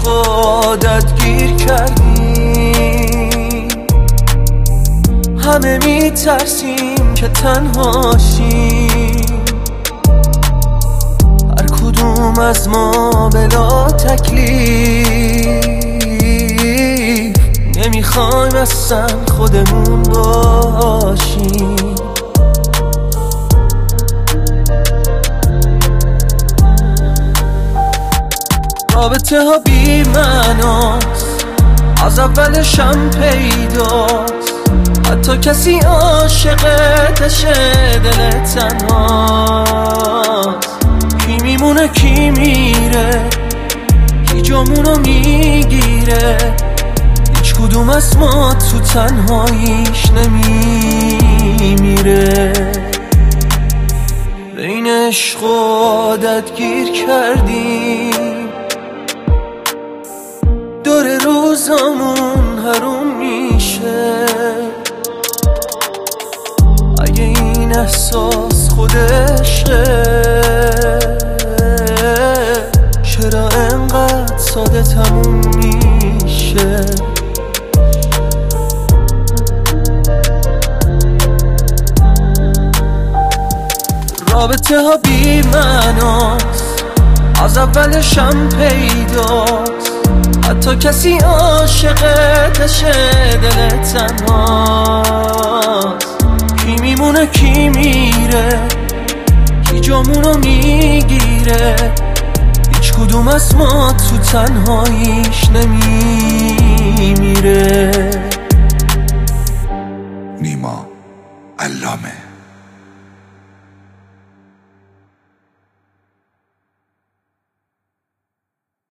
عادت گیر کردیم، همه میترسیم که تنهاشیم، هر کدوم از ما بلا تکلیف، نمیخوایم اصلا خودمون باشیم. رابطه ها بی معناست، از اولشم پیداست، حتی کسی عاشقتشه دل تنهاست. کی میمونه کی میره، کی جامونو میگیره، هیچ کدوم از ما تو تنهاییش نمیمیره. بین عشق و عادت گیر کردیم، دور روزامون حروم میشه. اگه این احساس خودشه، چرا انقدر ساده تموم میشه؟ رابطه ها بی معناست، از اولشم پیداست، حتی کسی عاشقتشه دل تنهاست. کی میمونه کی میره، کی جامونو میگیره، هیچ کدوم از ما تو تنهاییش نمیمیره. نیما علامه.